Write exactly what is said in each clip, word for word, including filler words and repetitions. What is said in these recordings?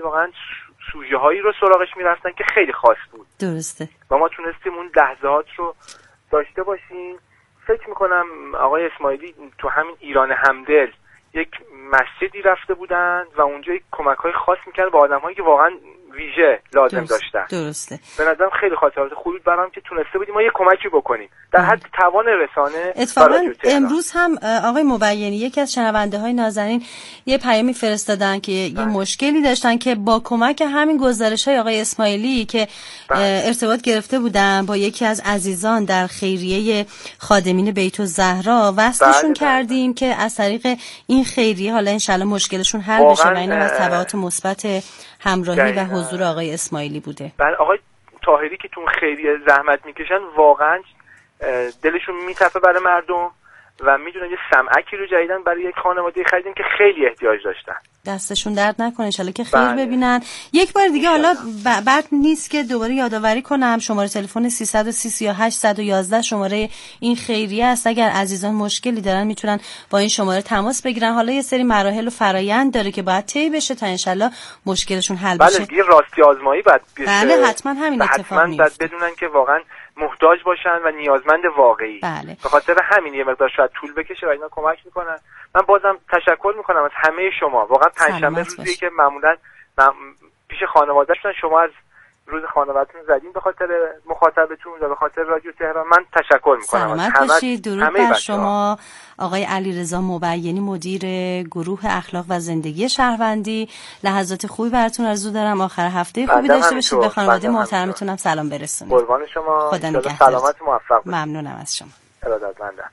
واقعا سوژه هایی رو سراغش میرفتن که خیلی خاص بود. درسته. و ما تونستیم اون لحظات رو داشته باشیم. فکر میکنم آقای اسماعیلی تو همین ایران همدل یک مسجدی رفته بودن و اونجا یک کمک‌های خاص می‌کردن به آدم‌هایی که واقعا ویژه لازم درست. داشتن. درسته. به نظرم خیلی خاطرات خوبی برام که تونسته بودیم ما یه کمکی بکنیم در حد توان رسانه. اتفاقا امروز هم آقای مبینی یکی از شنونده‌های نازنین یه پیامی فرستادن که یه بله. مشکلی داشتن که با کمک همین گزارش‌های آقای اسماعیلی که بله. ارتباط گرفته بودن با یکی از عزیزان در خیریه خادمین بیت الزهرا وصلشون بله. کردیم که از طریق این خیریه حالا انشالله مشکلشون حل بشه و اینم از تبعات مثبت همراهی و حضور آقای اسماعیلی بوده. بله آقای طاهری که تو خیریه زحمت میکشن واقعا دلشون میتپه برای مردم و میدونن یه سمعکی رو جدیدن برای یک خانواده خریدیم که خیلی احتیاج داشتن. دستشون درد نکنه انشالله که خیر بله. ببینن. یک بار دیگه حالا بعد نیست که دوباره یادآوری کنم شماره تلفن سیصد و سی سی و هشت صد و یازده شماره این خیریه است. اگر عزیزان مشکلی دارن میتونن با این شماره تماس بگیرن. حالا یه سری مراحل و فرایند داره که باید طی بشه تا انشالله مشکلشون حل بشه. بله دیگه راستی آزمایی بعد بله حتما همین اتفاق میفته. حتما بدونن که واقعا محتاج باشن و نیازمند واقعی. بله. به خاطر همین یه مقدار شاید طول بکشه و اینا کمک میکنن. من بازم تشکر میکنم از همه شما. واقعا پنجشنبه روزی که معمولا پیش خانواده‌شون شما از روز خانواده‌تون زدین به خاطر مخاطبتون و به خاطر رادیو تهران من تشکر میکنم. سلامت باشید. درود بر شما آقای علیرضا مبینی مدیر گروه اخلاق و زندگی شهروندی. لحظات خوبی براتون آرزو دارم. آخر هفته خوبی داشته باشید. به خانواده محترمتون هم سلام برسونید. قربان شما. خدا نگهدار. سلامت موفق باشید. ممنونم از شما. ارادتمندم.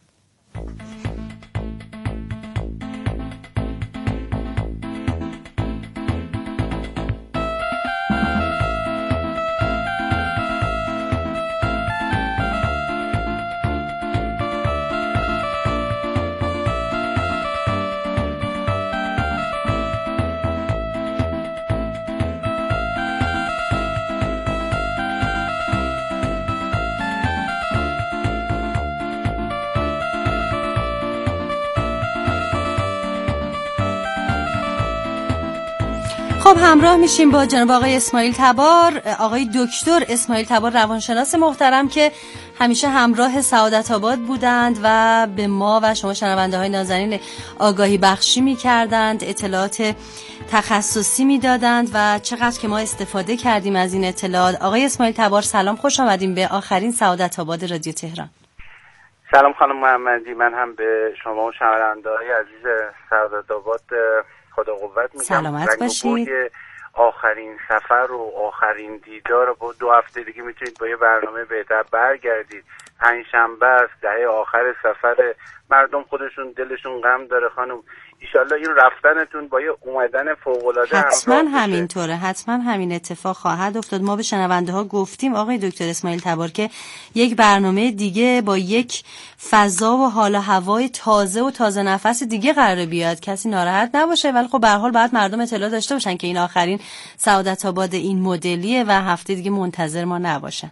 خب همراه میشیم با جناب آقای اسماعیل تبار، آقای دکتر اسماعیل تبار روانشناس محترم که همیشه همراه سعادت آباد بودند و به ما و شما شنونده های نازنین آگاهی بخشی میکردند، اطلاعات تخصصی میدادند و چقدر که ما استفاده کردیم از این اطلاعات. آقای اسماعیل تبار سلام، خوش آمدیم به آخرین سعادت آباد رادیو تهران. سلام خانم محمدی، من هم به شما و شنونده های عزیز سعادت آباد خدا قوت میگم. سلامت باشید. آخرین سفر و آخرین دیدار با دو هفته دیگه میتونید با یه برنامه بهتر برگردید. پنجشنبه است، دهه آخر سفر، مردم خودشون دلشون غم داره خانم. ایشالله این رفتنتون با یه اومدن فوق‌العاده حتما همینطوره، حتما همین اتفاق خواهد افتاد. ما به شنونده ها گفتیم آقای دکتر اسماعیل تبار که یک برنامه دیگه با یک فضا و حال و هوای تازه و تازه نفس دیگه قراره بیاد، کسی ناراحت نباشه. ولی خب به هر حال باید مردم اطلاع داشته باشن که این آخرین سعادت آباد این مدلیه و هفته دیگه منتظر ما نباشن.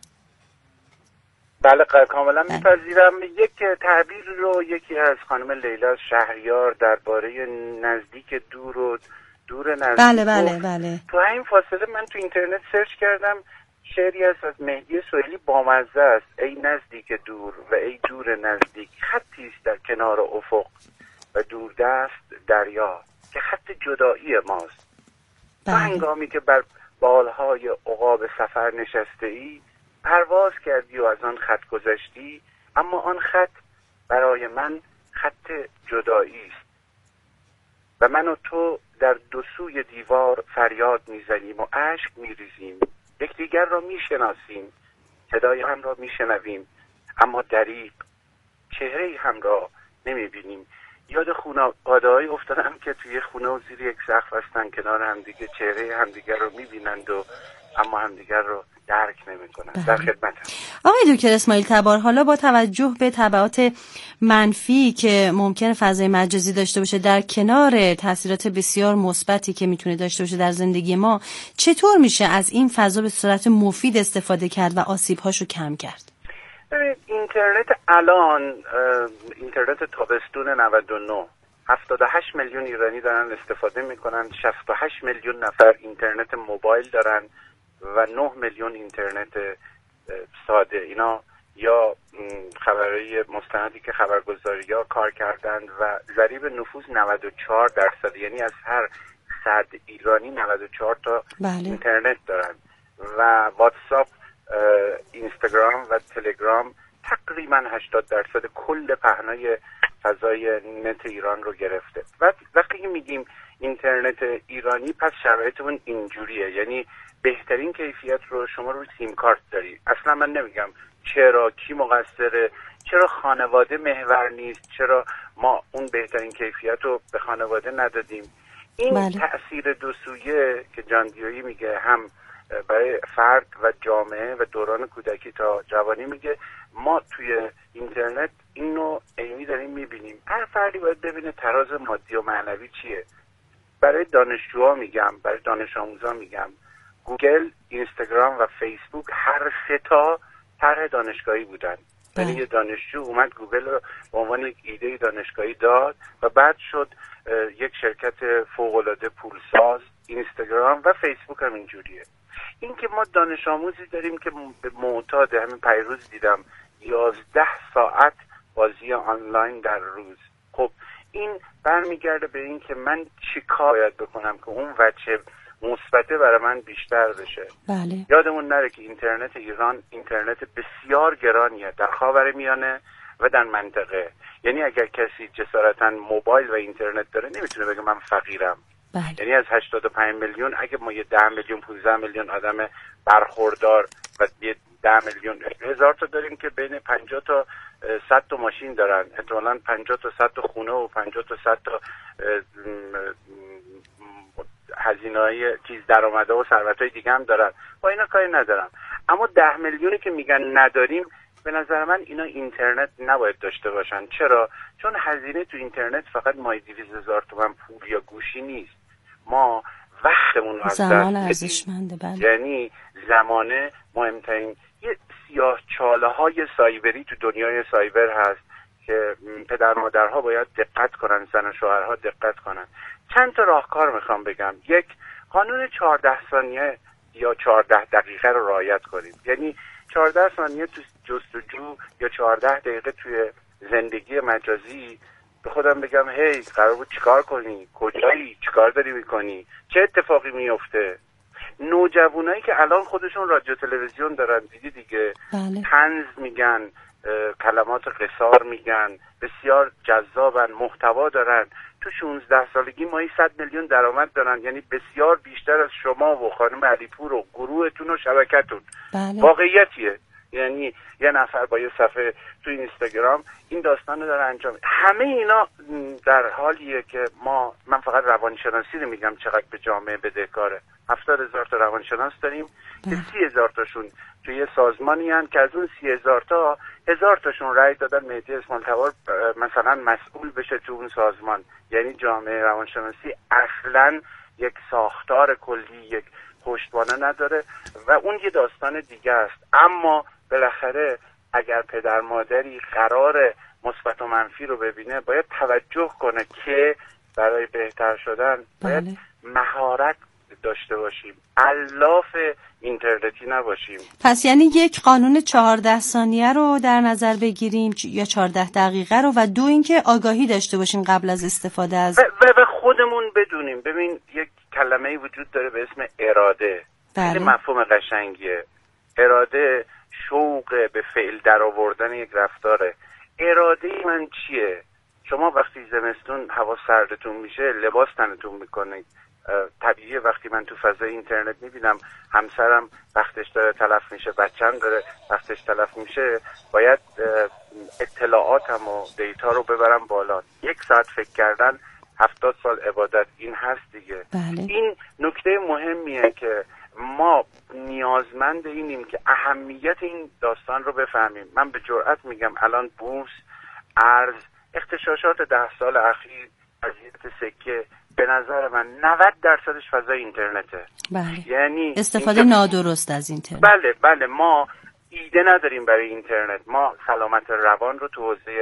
بله کاملا میپذیرم. یک تعبیر رو یکی از خانم لیلا شهریار درباره نزدیک دور و دور نزدیک بله بله بله تو این فاصله من تو اینترنت سرچ کردم، شعری است از مهدی سهیلی بامزه است. ای نزدیک دور و ای دور نزدیک، خطی است در کنار افق و دوردست دریا که خط جدایی ماست. بله. هنگامی که بر بالهای عقاب سفر نشسته ای، پرواز کردی و از آن خط گذشتی، اما آن خط برای من خط جدایی است و من و تو در دو سوی دیوار فریاد میزنیم و اشک میریزیم، یکدیگر را میشناسیم، صدای هم را میشنویم، اما دریغ چهره هم را نمیبینیم. یاد خانواده‌ای افتادم که توی خونه و زیر یک سقف هستن، کنار همدیگه چهره همدیگر رو میبینند و اما همدیگر رو درک نمی‌کنن. در خدمتم. آقای دکتر اسماعیل تبار، حالا با توجه به تبعات منفی که ممکن فضای مجازی داشته باشه در کنار تاثیرات بسیار مثبتی که میتونه داشته باشه در زندگی ما، چطور میشه از این فضا به صورت مفید استفاده کرد و آسیب‌هاشو کم کرد؟ اینترنت الان، اینترنت تابستون نود و نه هفتاد و هشت میلیون ایرانی دارن استفاده میکنن، شصت و هشت میلیون نفر اینترنت موبایل دارن و نه میلیون اینترنت ساده. اینا یا خبرهای مستندی که خبرگزاری‌ها کار کردند و ضریب نفوذ نود و چهار درصد، یعنی از هر صد ایرانی نود و چهار تا بله. اینترنت دارن و واتساپ، اینستاگرام و تلگرام تقریبا هشتاد درصد کل پهنای فضای نت ایران رو گرفته. و وقتی میگیم اینترنت ایرانی پس شرایطمون اینجوریه، یعنی بهترین کیفیت رو شما روی سیم کارت داری. اصلا من نمیگم چرا کی مقصره، چرا خانواده محور نیست، چرا ما اون بهترین کیفیت رو به خانواده ندادیم. این بله. تأثیر دو سویه که جان دیویی میگه، هم برای فرد و جامعه و دوران کودکی تا جوانی، میگه ما توی اینترنت اینو عینی داریم میبینیم. هر فردی باید ببینه تراز مادی و معنوی چیه. برای دانشجوها میگم، برای دانش آموزا میگم، گوگل، اینستاگرام و فیسبوک هر سه تا طرح دانشگاهی بودن. یعنی یه دانشجو اومد گوگل رو به عنوان یک ایده دانشگاهی داد و بعد شد یک شرکت فوق‌العاده پولساز. اینستاگرام و فیسبوک هم اینجوریه. این که ما دانش آموزی داریم که به معتاد، همین پیروز دیدم یازده ساعت بازی آنلاین در روز. خب این برمیگرده به این که من چی کار باید بکنم که اون وجه مثبته برای من بیشتر بشه. بله. یادمون نره که اینترنت ایران اینترنت بسیار گرانیه در خاورمیانه و در منطقه. یعنی اگر کسی جسارتا موبایل و اینترنت داره نمیتونه بگه من فقیرم. بله. یعنی از هشتاد و پنج میلیون اگه ما یه ده میلیون پانزده میلیون آدم برخوردار و یه ده میلیون هزار تا داریم که بین پنجاه تا صد تا ماشین دارن، احتمالاً پنجاه تا صد تا خونه و پنجاه تا صد تا هزینه‌های چیز درآمده و ثروت‌های دیگه هم دارن. با اینا کاری ندارم. اما ده میلیونی که میگن نداریم، به نظر من اینا اینترنت نباید داشته باشن. چرا؟ چون هزینه تو اینترنت فقط ماهی دویست هزار تومان پول یا گوشی نیست. ما وقتمون از زمان ارزشمنده. بله. یعنی زمانه مهمترین. یه سیاه چاله های سایبری تو دنیای سایبر هست که پدر مادرها باید دقت کنن، زن و شوهرها دقت کنن. چند تا راهکار میخوام بگم. یک، قانون چهارده ثانیه یا چهارده دقیقه رو رعایت کنیم. یعنی چهارده ثانیه تو جستجو یا چهارده دقیقه توی زندگی مجازی به خودم بگم هی قرار بود چیکار کنی، کجایی، چیکار داری میکنی، چه اتفاقی میفته. نوجوانایی که الان خودشون رادیو تلویزیون دارن، دیدی دیگه، بله. طنز میگن، کلمات قصار میگن، بسیار جذابن، محتوا دارن. تو شانزده سالگی ماهی صد میلیون درآمد دارن، یعنی بسیار بیشتر از شما و خانم علیپور و گروهتون و شبکتون. بله. واقعیتیه. یعنی یه نفر با یه صفحه تو اینستاگرام این داستان رو داره انجام. همه اینا در حالیه که ما، من فقط روانشناسی رو میگم چقدر به جامعه بدهکاره. هفتاد هزار تا روانشناس داریم که سی هزار تاشون توی یه سازمانی هن که از اون سی هزار تا هزار تاشون رأی دادن مهدی اسماعیل‌تبار مثلا مسئول بشه تو اون سازمان. یعنی جامعه روانشناسی اصلا یک ساختار کلی، یک پشتوانه نداره و اون یه داستان دیگه است. اما بالاخره اگر پدر مادری قرار مثبت و منفی رو ببینه، باید توجه کنه که برای بهتر شدن باید بله. مهارت داشته باشیم، الاف اینترنتی نباشیم. پس یعنی یک قانون چهارده ثانیه رو در نظر بگیریم یا چهارده دقیقه رو، و دو اینکه آگاهی داشته باشیم قبل از استفاده از و به خودمون بدونیم. ببین یک کلمه‌ای وجود داره به اسم اراده. بله. خیلی مفهوم قشنگیه. اراده شوق به فعل در آوردن یک رفتاره. اراده من چیه؟ شما وقتی زمستون هوا سردتون میشه لباس تنتون میکنید. طبیعیه وقتی من تو فضای اینترنت میبینم همسرم وقتش داره تلف میشه، بچه‌م داره وقتش تلف میشه، باید اطلاعاتم و دیتا رو ببرم بالا. یک ساعت فکر کردن هفتاد سال عبادت، این هست دیگه. بله. این نکته مهمیه که ما نیازمند اینیم که اهمیت این داستان رو بفهمیم. من به جرئت میگم الان بورس، ارز، اختشاشات ده سال اخیر، وضعیت سکه، به نظر من نود درصدش فضای اینترنته. بله. یعنی استفاده اینتر... نادرست از اینترنت. بله بله، ما ایده نداریم برای اینترنت. ما سلامت روان رو تو حوزه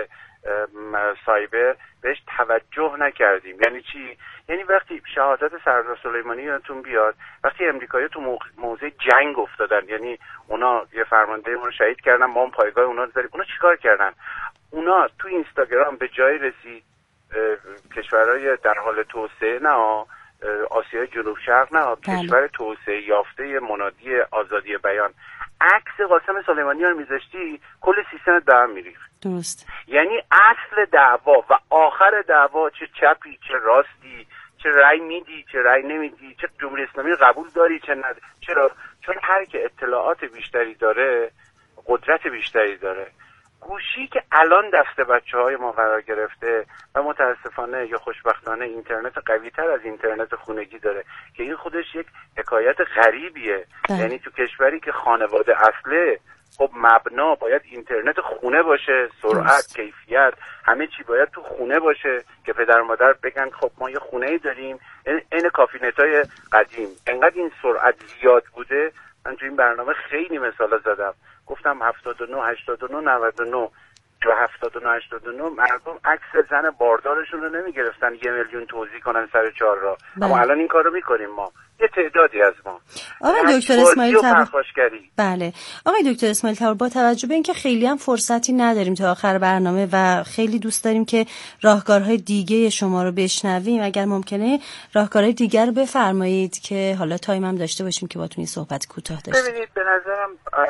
سایبر بهش توجه نکردیم. یعنی چی؟ یعنی وقتی شهادت سردار سلیمانی یادتون بیاد، وقتی امریکایی تو موضع جنگ افتادن، یعنی اونا یه فرمانده ما رو شهید کردن، ما هم پایگاه اونا رو زدیم، اونا چیکار کردن؟ اونا تو اینستاگرام به جای رسید کشورهای در حال توسعه، نه آسیای جنوب شرق، نه کشور توسعه یافته منادی آزادی بیان، عکس قاسم سلیمانی رو میذاشتی کل سیستمت به هم میریخت. درست. یعنی اصل دعوا و آخر دعوا، چه چپی چه راستی، چه رأی میدی چه رأی نمیدی، چه جمهوری اسلامی قبول داری چه نداری، چرا؟ چون هر که اطلاعات بیشتری داره قدرت بیشتری داره. گوشی که الان دست بچه های ما قرار گرفته و متاسفانه یا خوشبختانه اینترنت قوی تر از اینترنت خونگی داره که این خودش یک حکایت غریبیه. یعنی تو کشوری که خانواده اصله، خب مبنا باید اینترنت خونه باشه، سرعت، کیفیت، همه چی باید تو خونه باشه که پدر و مادر بگن خب ما یه خونه‌ای داریم. این کافینت‌های قدیم انقدر این سرعت زیاد بوده، من تو این برنامه خیلی مثالا زدم، گفتم هفتاد و نه هشتاد و نه نود و نه و هفتاد و نه هشتاد و نه مردم عکس زن باردارشون رو نمیگرفتن یه میلیون توزیع کنن سر چهار راه. اما الان این کارو میکنیم ما، یه تعدادی از ما. آقای دکتر اسماعیل تبار، بله آقای دکتر اسماعیل تبار، با توجه به اینکه خیلی هم فرصتی نداریم تا آخر برنامه و خیلی دوست داریم که راهکارهای دیگه شما رو بشنویم، اگر ممکنه راهکارهای دیگر رو بفرمایید که حالا تایم هم داشته باشیم که باتون این صحبت کوتاه داشته. ببینید به نظرم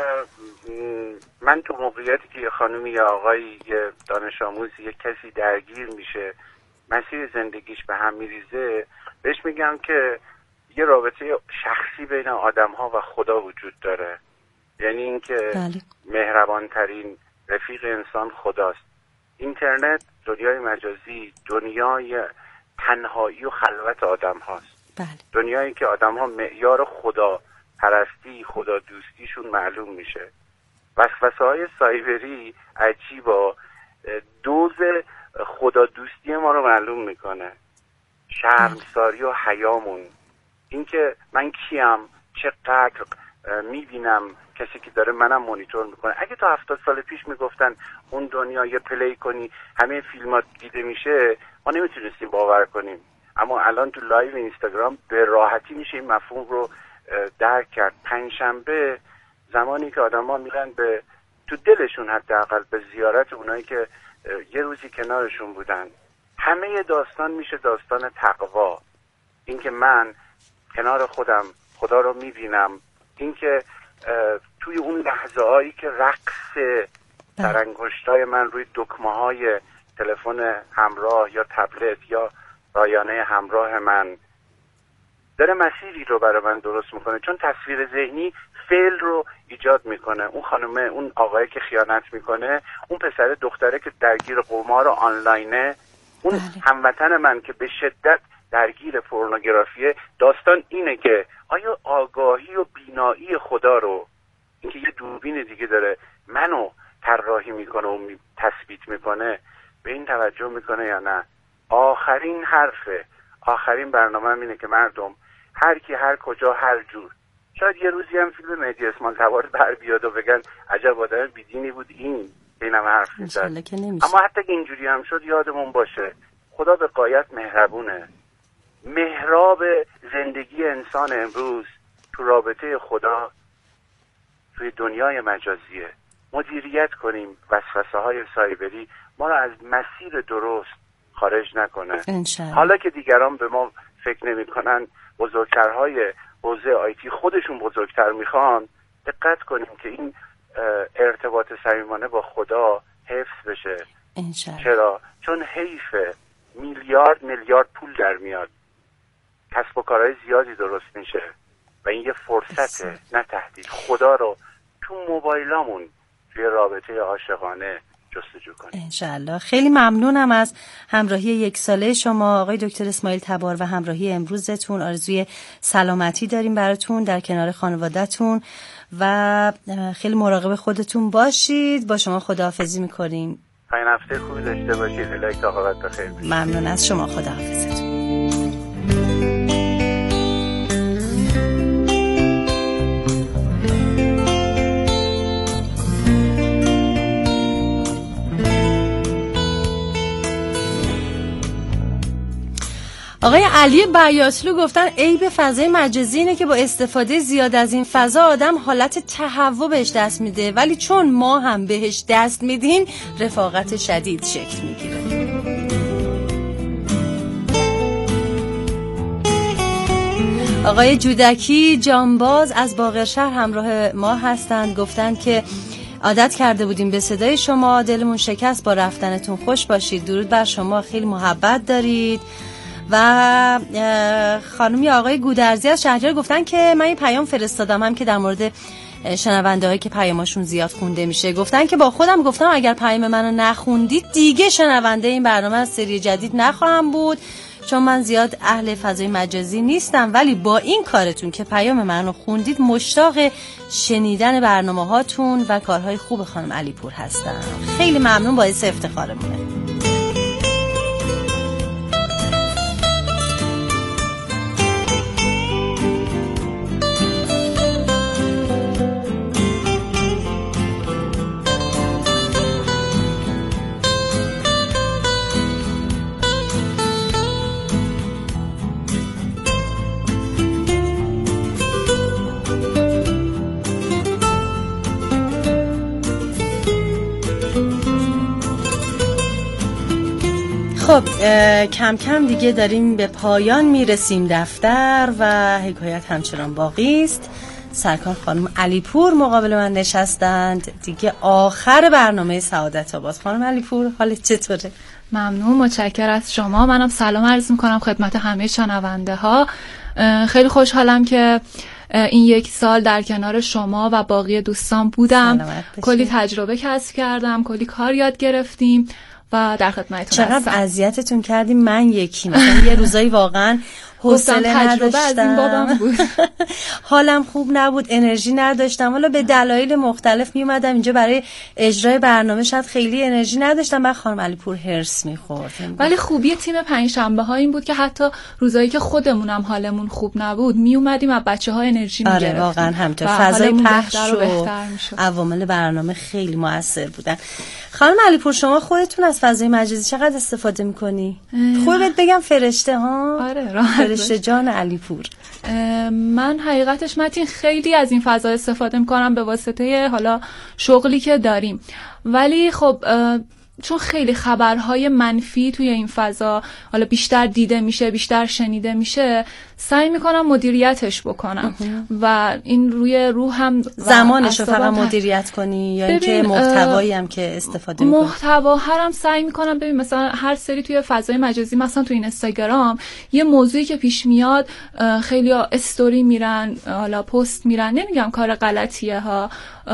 من تو موقعیتی که یه خانومی یا آقایی، یه دانش آموزی، یه کسی درگیر میشه، مسیر زندگیش به هم میریزه، بهش میگم که یه رابطه شخصی بین آدم ها و خدا وجود داره. یعنی اینکه بله. مهربان ترین رفیق انسان خداست. اینترنت، دنیای مجازی، دنیای تنهایی و خلوت آدم هاست. بله. دنیایی که آدم ها معیار خدا پرستی، خدا دوستیشون معلوم میشه. وسوسه های سایبری عجیبا دوز خدا دوستی ما رو معلوم میکنه. شرمساری و حیامون، اینکه من کیم، چقدر میبینم کسی که داره منم مانیتور میکنه. اگه تا هفتاد سال پیش میگفتن اون دنیا یه پلی کنی همه فیلمات دیده میشه، ما نمیتونستیم باور کنیم. اما الان تو لایو اینستاگرام به راحتی میشه این مفهوم رو درک کرد. پنجشنبه زمانی که آدما میرن به تو دلشون حداقل به زیارت اونایی که یه روزی کنارشون بودن، همه داستان میشه داستان تقوا. اینکه من کنار خودم خدا رو میبینم، اینکه توی اون لحظه هایی که رقص در انگشتای من روی دکمه های تلفن همراه یا تبلت یا رایانه همراه من داره مسیری رو برای من درست میکنه، چون تصویر ذهنی فعل رو ایجاد میکنه. اون خانمه، اون آقایی که خیانت میکنه، اون پسر دختره که درگیر قمار آنلاینه، اون هموطن من که به شدت درگیر پورنوگرافیه. داستان اینه که آیا آگاهی و بینایی خدا رو، اینکه یه دوربین دیگه داره منو طراحی میکنه و می تثبیت میکنه، به این توجه میکنه یا نه؟ آخرین حرفه، آخرین برنامه اینه که مردم هر کی هر کجا هر جور، شاید یه روزی هم فیلم مهدی اسماعیل تبار بر بیاد و بگن عجب آدم بیدینی بود این، اینم حرف میزد. اما حتی که اینجوری هم شد یادمون باشه خدا به غایت مهربونه. محراب زندگی انسان امروز تو رابطه خدا توی دنیای مجازیه. مدیریت کنیم وسوسه های سایبری ما رو از مسیر درست خارج نکنه. انشالله. حالا که دیگران به ما فکر نمی کنن، بزرگترهای حوزه آیتی خودشون بزرگتر میخوان، دقت کنیم که این ارتباط صمیمانه با خدا حفظ بشه. انشالله. چرا؟ چون حیفه میلیارد میلیارد پول در میاد، کسب و کارهای زیادی درست میشه و این یه فرصته نه تهدید. خدا رو تو موبایلامون توی رابطه عاشقانه جستجو کنیم. انشالله. خیلی ممنونم از همراهی یک ساله شما آقای دکتر اسماعیل تبار و همراهی امروزتون. آرزوی سلامتی داریم براتون در کنار خانواده‌تون و خیلی مراقب خودتون باشید. با شما خداحافظی می‌کنیم. این هفته خوبی داشته باشید. الهی تا قابل بخیر. ممنون از شما. خداحافظتون. آقای علی بیاتلو گفتن عیب فضای مجازی اینه که با استفاده زیاد از این فضا آدم حالت تهوع بهش دست میده، ولی چون ما هم بهش دست میدیم رفاقت شدید شکل میگیره. آقای جودکی جانباز از باقرشهر همراه ما هستند، گفتند که عادت کرده بودیم به صدای شما، دلمون شکست با رفتنتون، خوش باشید، درود بر شما، خیلی محبت دارید. و خانمی آقای گودرزی از شهریار گفتن که من یه پیام فرستادم هم که در مورد شنونده هایی که پیاماشون زیاد خونده میشه، گفتن که با خودم گفتم اگر پیام منو نخوندید دیگه شنونده این برنامه از سری جدید نخواهم بود، چون من زیاد اهل فضای مجازی نیستم، ولی با این کارتون که پیام منو خوندید مشتاق شنیدن برنامه هاتون و کارهای خوب خانم علی پور هستم. خیلی ممنون، باعث افتخارمونه. خب کم کم دیگه داریم به پایان میرسیم دفتر و حکایت همچنان باقی است. سرکار خانم علی پور مقابل من نشستند، دیگه آخر برنامه سعادت آباد. خانم علی پور حالت چطوره؟ ممنون، متشکر از شما. منم سلام عرض میکنم خدمت همه شنونده ها. خیلی خوشحالم که این یک سال در کنار شما و باقی دوستان بودم، کلی تجربه کسب کردم، کلی کار یاد گرفتیم و در خدمتتون هستم. چقدر اذیتتون کردیم، من یکی مثلا یه روزایی واقعا حوصله تجربه از این بابم بود. حالم خوب نبود، انرژی نداشتم، حالا به دلایل مختلف می اومدم اینجا برای اجرای برنامه، شاید خیلی انرژی نداشتم. بعد خانم علی پور هرس می‌خورد. ولی خوبی تیم پنجشنبه ها این بود که حتی روزایی که خودمونم حالمون خوب نبود می اومدیم از بچه‌ها انرژی می‌گرفتیم. آره واقعا همینطور، فضای پخش و عوامل برنامه خیلی موثر بودن. خانم علی پور شما خودتون از فضای مجازی چقدر استفاده می‌کنی؟ خوبت بگم فرشته ها؟ آره راحت فرشته جان علی پور. من حقیقتش متین خیلی از این فضا استفاده میکنم به واسطه حالا شغلی که داریم، ولی خب چون خیلی خبرهای منفی توی این فضا حالا بیشتر دیده میشه، بیشتر شنیده میشه، سعی میکنم مدیریتش بکنم و این روی روحم زمانش رو فقط مدیریت کنی یا اینکه محتوایی هم که استفاده میکنی؟ محتوا هرم سعی میکنم. ببین مثلا هر سری توی فضای مجازی، مثلا توی اینستاگرام یه موضوعی که پیش میاد خیلی ها استوری میرن، حالا پست میرن، نمیگم کار غلطیه ها،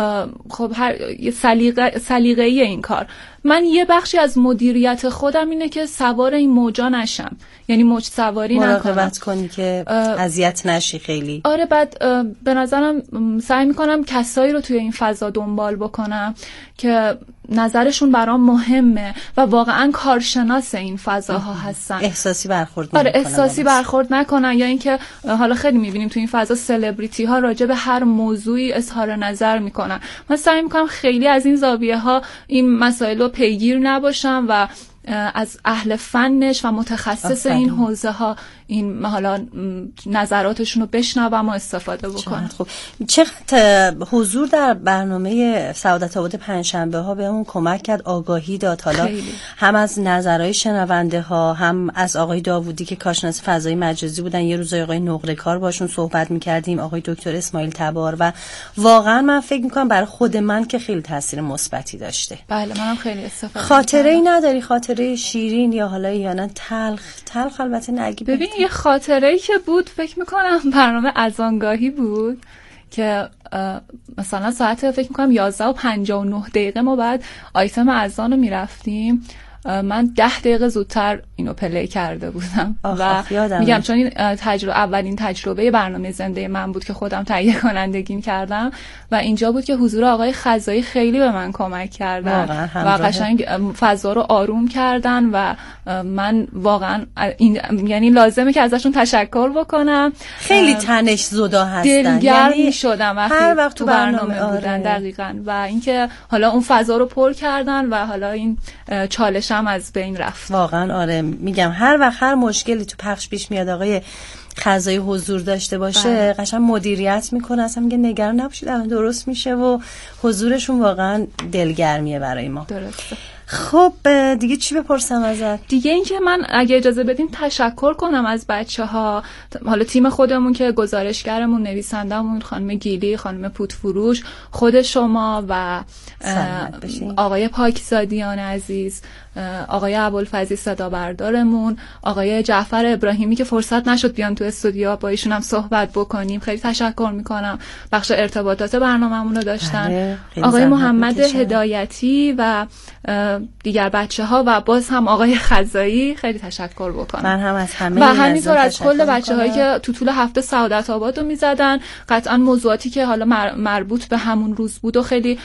خب هر سلیقه سلیقه‌ای این کار. من یه بخشی از مدیریت خودم اینه که سوار این موجا نشم، یعنی موج سواری نکنم، مراقبت کنی که اذیت نشی خیلی. آره بعد به نظرم سعی میکنم کسایی رو توی این فضا دنبال بکنم که نظرشون برام مهمه و واقعا کارشناس این فضاها هستن، احساسی برخورد نکنن. آره احساسی برخورد نکنن، یا اینکه حالا خیلی میبینیم توی این فضا سلبریتی ها راجع به هر موضوعی اظهار نظر میکنن. من سعی میکنم خیلی از این زاویه ها این مسائل رو پیگیر نباشم و از اهل فنش و متخصص این حوزه ها این حالا نظراتشون رو بشنوم و استفاده بکنم. خب چقدر حضور در برنامه سعادت آباد پنجشنبه ها بهمون کمک کرد، آگاهی داد، حالا خیلی. هم از نظرهای شنونده ها، هم از آقای داوودی که کارشناس فضای مجازی بودن، یه روز آقای نقره کار باشون صحبت می‌کردیم، آقای دکتر اسماعیل تبار، و واقعا من فکر می‌کنم برای خود من که خیلی تاثیر مثبتی داشته. بله منم خیلی استفاده خاطره‌ای نداری، خاطره شیرین یا حالا یا نه تلخ؟ تلخ البته نگی. ببین یه خاطره‌ای که بود فکر میکنم برنامه اذانگاهی بود که مثلا ساعت فکر میکنم یازده و پنجاه و نه دقیقه ما بعد آیتم اذان رو میرفتیم، من ده دقیقه زودتر اینو پلی کرده بودم و میگم چون این تجربه اولین تجربه برنامه زنده من بود که خودم تهیه کنندگی کردم و اینجا بود که حضور آقای خزایی خیلی به من کمک کردن و قشنگ فضا رو آروم کردن و من واقعا این یعنی لازمه که ازشون تشکر بکنم. خیلی تنش زدا هستن، دلگرم یعنی شدم وقتی هر وقت تو برنامه آره. بودن دقیقاً، و اینکه حالا اون فضا رو پر کردن و حالا این چالش گزارش هم از بین رفت. واقعا آره، میگم هر وقت هر مشکلی تو پخش پیش میاد آقای خزایی حضور داشته باشه قشنگ مدیریت میکنه، اصلا میگه نگران نباشید الان درست میشه و حضورشون واقعا دلگرمیه برای ما. درسته. خب دیگه چی بپرسم ازت؟ دیگه اینکه من اگه اجازه بدین تشکر کنم از بچه‌ها، حالا تیم خودمون که گزارشگرمون، نویسندمون خانم گیلی، خانم پودفروش، خود شما و آقای پاکزادیان عزیز، آقای ابوالفضل صدا بردارمون، آقای جعفر ابراهیمی که فرصت نشد بیان تو استودیو با ایشون هم صحبت بکنیم، خیلی تشکر میکنم. بخش ارتباطات برنامه‌مون رو داشتن آقای محمد هدایتی و دیگر بچه‌ها و باز هم آقای خزایی خیلی تشکر بکنم. من هم از همه و همینطور از کل بچه‌هایی که تو طول هفته سعادت آباد رو می‌زدن. قطعاً موضوعاتی که حالا مربوط به همون روز بود و خیلی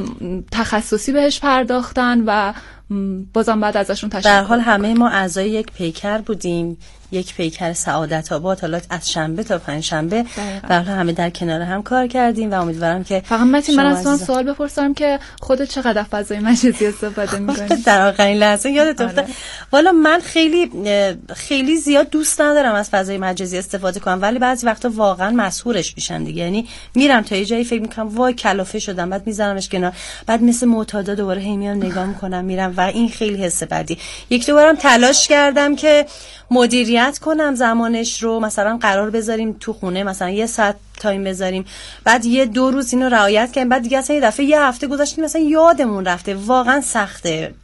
تخصصی بهش پرداختن و بازم بعد ازشون تشکر. در حال همه ما اعضای یک پیکر بودیم، یک پیکر سعادت آباد، حالا از شنبه تا پنجشنبه در حال همه در کنار هم کار کردیم و امیدوارم که فقط متین من از سوال بپرسم که خودت چقدر فضای مجازی استفاده می‌کنی؟ در آخرین لحظه یادت افتاد. والا من خیلی خیلی زیاد دوست ندارم از فضای مجازی استفاده کنم، ولی بعضی وقتا واقعا مسحورش میشم دیگه. یعنی میرم تا یه جایی فکر میکنم وای کلافه شدم، بعد میذارمش کنار، بعد مثل معتادا دوباره هی میام نگاه میکنم میرم و این خیلی حس بدی. یک دو بارم تلاش کردم که مدیریت کنم زمانش رو، مثلا قرار بذاریم تو خونه مثلا یه ساعت تایم بذاریم، بعد یه دو روز اینو رعایت کنیم، بعد دیگه اصلا یه دفعه یه هفته گذاشتیم مثلا یادمون رفته. واقعا سخته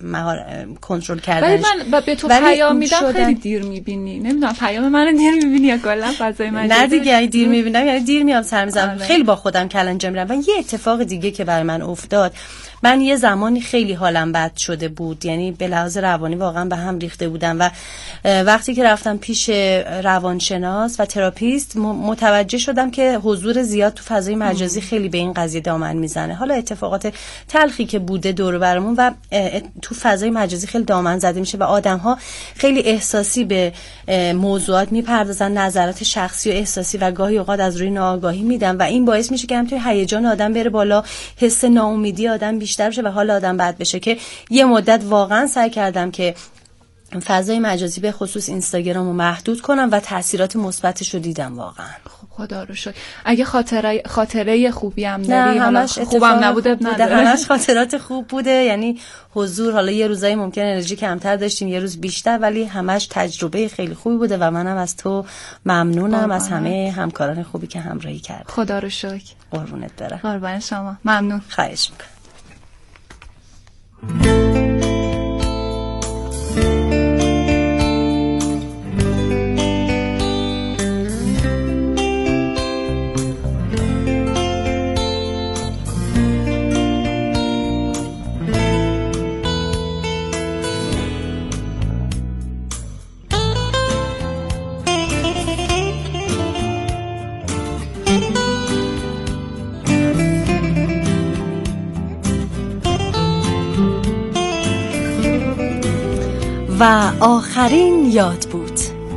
کنترل کردنش. ولی من به تو پیام میدم شدن... خیلی دیر میبینی. نمیدونم پیام منو دیر میبینی یا کلا فضای مجازی؟ نه دیگه اگه دیر میبینم یعنی دیر میام سر میزنم. خیلی با خودم کلنجه میرم. و یه اتفاق دیگه که برای من افتاد، من یه زمانی خیلی حالم بد شده بود، یعنی به لحاظ روانی واقعا به هم ریخته بودم و وقتی که رفتم پیش روانشناس و تراپیست متوجه شدم که حضور زیاد تو فضای مجازی خیلی به این قضیه دامن میزنه. حالا اتفاقات تلخی که بوده دور برمون و تو فضای مجازی خیلی دامن زده میشه و آدم‌ها خیلی احساسی به موضوعات میپردازن، نظرات شخصی و احساسی و گاهی اوقات از روی ناآگاهی میدن و این باعث میشه که همینطوری هیجان آدم بره بالا، حس ناامیدی آدم بیشتر بشه و حال آدم بد بشه. که یه مدت واقعا سعی کردم که فضای مجازی به خصوص اینستاگرام رو محدود کنم و تاثیرات مثبتش رو دیدم واقعا. خب خدا رو شکر. اگه خاطره خاطره خوبی هم داری، حالا خوبم نبوده نداره، همش خاطرات خوب بوده. یعنی حضور، حالا یه روزایی ممکن انرژی کمتر داشتیم یه روز بیشتر، ولی همش تجربه خیلی خوبی بوده و منم از تو ممنونم، بابا. از همه همکاران خوبی که همراهی کردن. خدا رو شکر. قربونت برم. قربان شما. ممنون. خواهش میکنم. و آخرین یاد بود.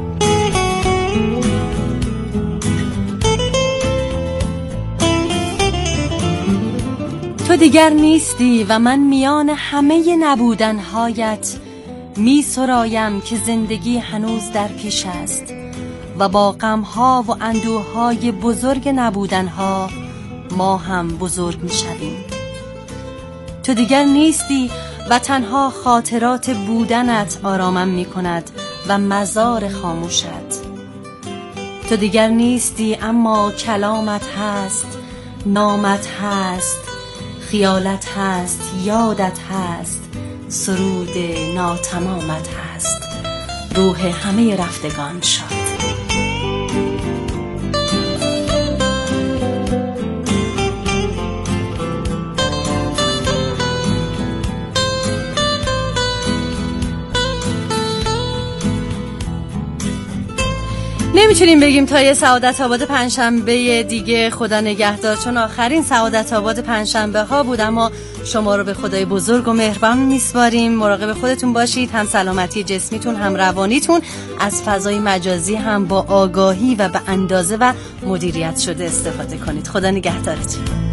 تو دیگر نیستی و من میان همه نبودنهایت می سرایم که زندگی هنوز در پیش است و با غمها و اندوههای بزرگ نبودنها ما هم بزرگ می شویم. تو دیگر نیستی و تنها خاطرات بودنت آرامم می کند و مزار خاموشت. تو دیگر نیستی اما کلامت هست، نامت هست، خیالت هست، یادت هست، سرود ناتمامت هست. روح همه رفتگان شاد. نمیتونیم بگیم تا یه سعادت آباد پنجشنبه دیگه خدا نگهدار، چون آخرین سعادت آباد پنجشنبه ها بود، اما شما رو به خدای بزرگ و مهربان میسپاریم. مراقب خودتون باشید، هم سلامتی جسمیتون هم روانیتون. از فضای مجازی هم با آگاهی و به اندازه و مدیریت شده استفاده کنید. خدا نگهدارتون.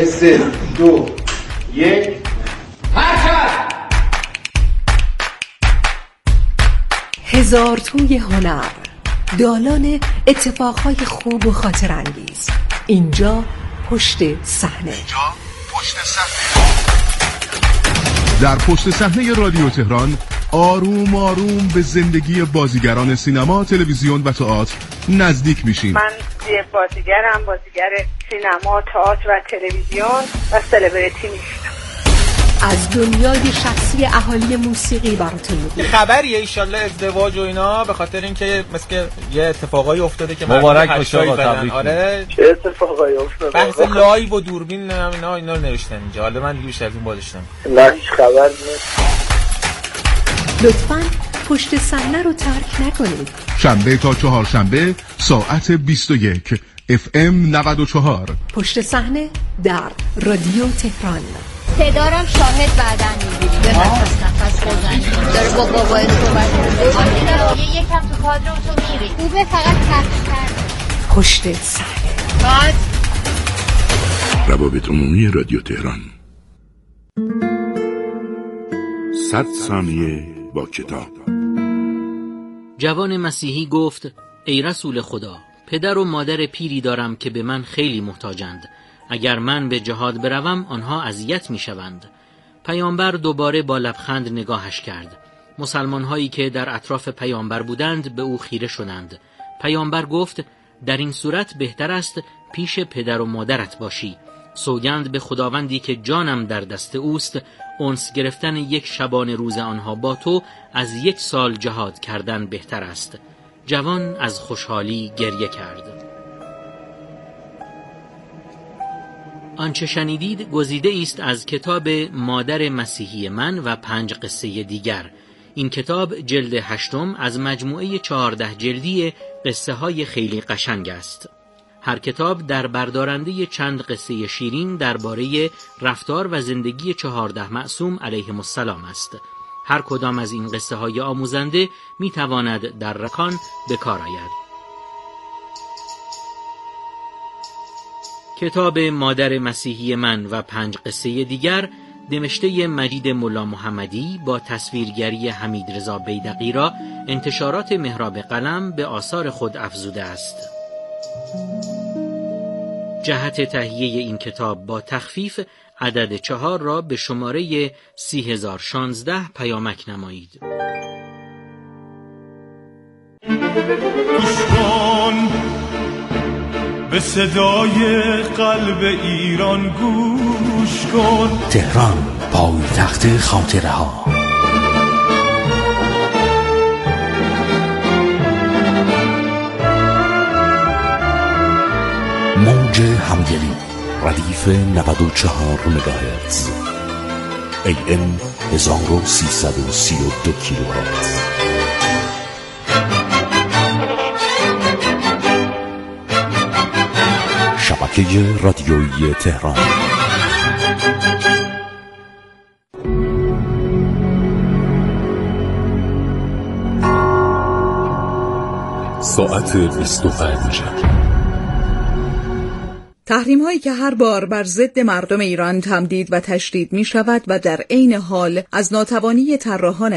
سه دو یک حرکت. هزار توی هنر، دالان اتفاقهای خوب و خاطر انگیز. اینجا پشت صحنه. اینجا پشت صحنه. در پشت صحنه رادیو تهران آروم آروم به زندگی بازیگران سینما، تلویزیون و تئاتر نزدیک میشیم. من یه بازیگرم، بازیگر سینما، تئاتر و تلویزیون و سلبریتی نیستم. از دنیای شخصی اهالی موسیقی براتون میگم. خبریه ایشالله ازدواج و اینا، به خاطر اینکه مثل یه اتفاقایی افتاده که مبارک باشه آقا، تبریک. آره چه اتفاقایی افتاده؟ بحث لایو و دوربین اینا اینا رو نوشتن اینجا. حالا من دیگه بیشتر از این بازشتم. نه هیچ خبر نیست. لطفاً پشت صحنه رو ترک نکنید. شنبه تا چهارشنبه ساعت بیست و یک اف ام نود و چهار. پشت صحنه در رادیو تهران. صدارم شاهد بعدن میگیریم. به نفس نفس بزنیم. داره با بابای صحبت میکنه. یه یکم تو کادر تو میری. خوبه فقط پخش کرد. پشت صحنه. بعد روابط عمومی رادیو تهران. صد ثانیه با کتاب. جوان مسیحی گفت: ای رسول خدا، پدر و مادر پیری دارم که به من خیلی محتاجند. اگر من به جهاد بروم آنها اذیت میشوند. پیامبر دوباره با لبخند نگاهش کرد. مسلمان هایی که در اطراف پیامبر بودند به او خیره شدند. پیامبر گفت: در این صورت بهتر است پیش پدر و مادرت باشی. سوگند به خداوندی که جانم در دست اوست، انس گرفتن یک شبانه روز آنها با تو از یک سال جهاد کردن بهتر است. جوان از خوشحالی گریه کرد. آنچه شنیدید گزیده است از کتاب مادر مسیحی من و پنج قصه دیگر. این کتاب جلد هشتم از مجموعه چهارده جلدی قصه های خیلی قشنگ است. هر کتاب در بردارنده چند قصه شیرین درباره رفتار و زندگی چهارده معصوم علیهم السلام است. هر کدام از این قصه های آموزنده می تواند در رکان به کار آید. کتاب مادر مسیحی من و پنج قصه دیگر نوشته مجید ملا محمدی با تصویرگری حمید رضا بیدقی را انتشارات محراب قلم به آثار خود افزوده است. جهت تهیه این کتاب با تخفیف عدد چهار را به شماره سی هزار و شانزده پیامک نمایید. به صدای قلب ایران گوش کن. تهران، پایتخت خاطره ها. موج همدلی، ردیف نود و چهار مگاهرتز، ای ام هزار و سیصد و سی و دو کیلوهرتز. شبکه رادیویی تهران. ساعت بیست و پنج. تحریم هایی که هر بار بر ضد مردم ایران تمدید و تشدید می شود و در عین حال از ناتوانی طراحان